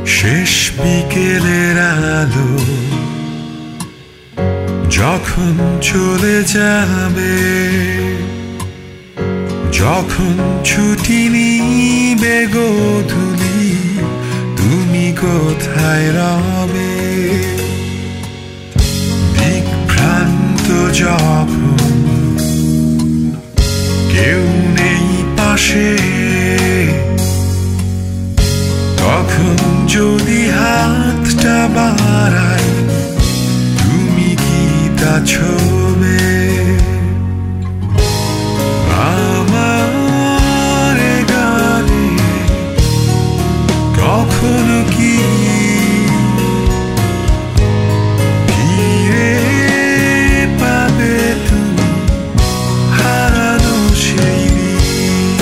শেষ বিকেলের আলো যখন চলে যাবে, যখন ছুটি নিবে গোধূলি, তুমি কোথায় রবে? বিভ্রান্ত যখন কেউ নেই পাশে, তখন যদি হাতটা বাড়াই, তুমি কি তা ছোঁবে? আমার গানে কখনো কি ফিরে পাবে তুমি হারানো সেই দিন?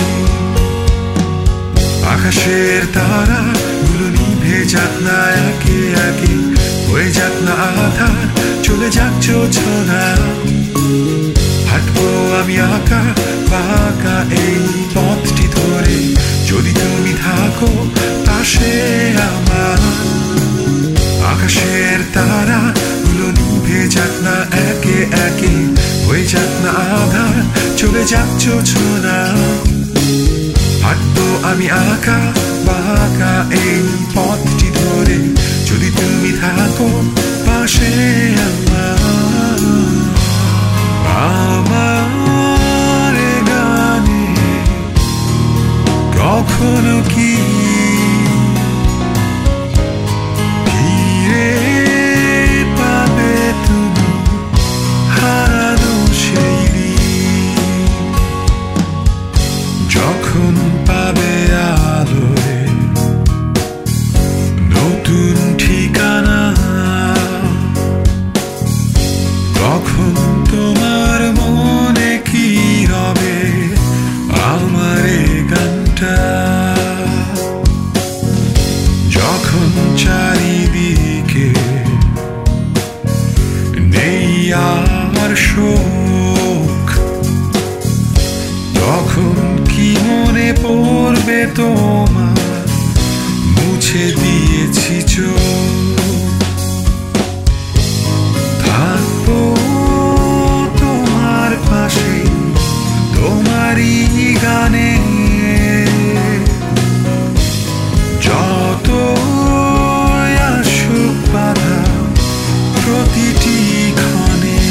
আকাশের তারা যাক না একে একে, হয়ে যাক না আধার, চলে যাক জোছনা। হাঁটবো আমি আঁকা বাঁকা এই পথটি ধরে, যদি তুমি থাকো পাশে আমার। আকাশের তারা গুলো নিভে যাক না একে একে, হয়ে যাক না আধার, চলে যাক জোছনা। হাঁটবো আমি আঁকা বাঁকা এই পথটি ধরে, যদি তুমি থাকো পাশে আমার। আমার গানে কখনো কি ফিরে পাবে তুমি হারানো সেই দিন? যখন পাবে আলোয় নতুন ঠিকানা, তখন তোমার মনে কি হবে আমার এই গানটা? যখন চারিদিকে নেই আর শোক, তখন কি মনে পড়বে তোমার মুছে দিয়েছি চোখ? থাকবো তোমার পাশে তোমারই গানে, যত আসুক বাধা প্রতিটি ক্ষণে।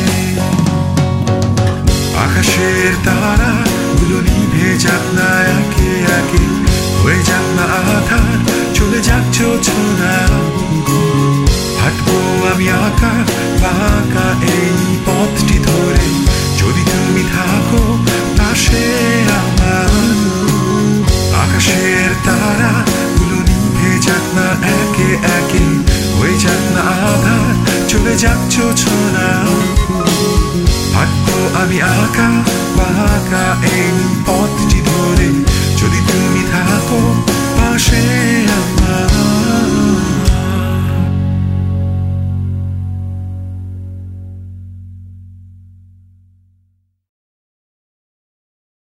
আকাশের তারা গুলো নিভে যাক না একে একে, হয়ে যাক না আধার, চলে যাক জোছনা। হাঁটবো আমি আঁকা বাঁকা এই পথটি ধরে, যদি তুমি থাকো পাশে আমার। আকাশের তারা গুলো নিভে যাক না একে একে, হয়ে যাক না আধার, চলে যাক জোছনা। হাঁটবো আমি আঁকা বাঁকা এই পথটি ধরে, যদি তুমি থাকো পাশে।